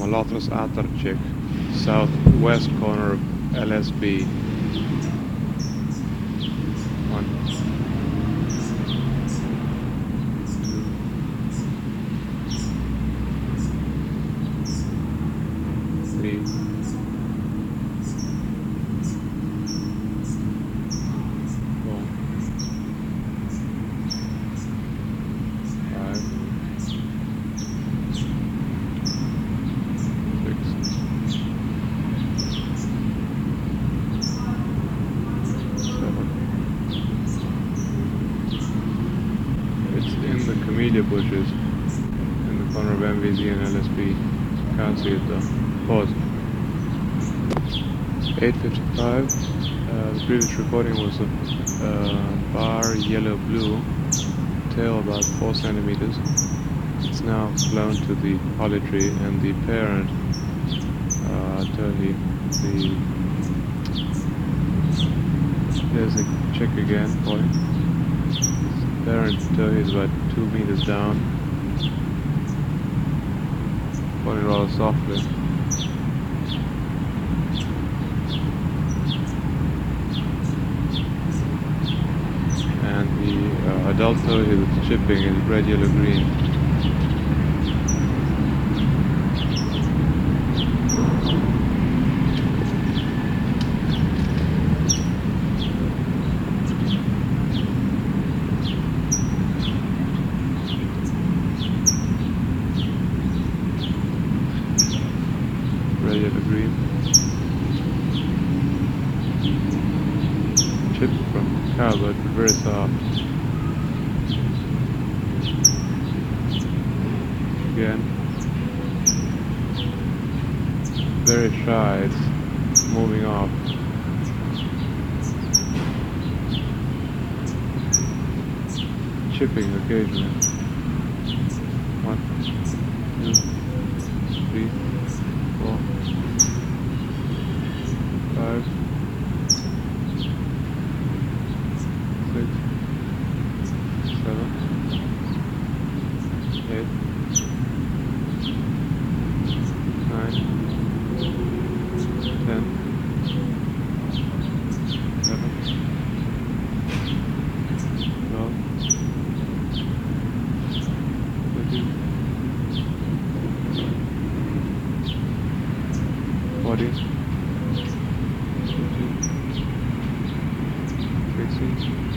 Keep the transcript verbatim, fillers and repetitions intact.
Molothrus Atarchik, southwest corner of L S B. One, two, three, four, five, camellia bushes in the corner of M V Z and L S B. Can't see it though. Pause. eight fifty-five. Uh, the previous recording was a uh, bar yellow blue, tail about four centimeters. It's now flown to the holly tree, and the parent uh, turkey, the there's a chick again, boy. Parent turkey is about two meters down, falling rather softly. And the uh, adult turkey that's chipping is red, yellow, green. Red, yellow, green. Chip from cowbird, but very soft. Again. Very shy, it's moving off. Chipping occasionally. One, two, three, four, five, six, seven, eight, nine, ten, eleven, twelve, thirteen, fourteen, fifteen, sixteen,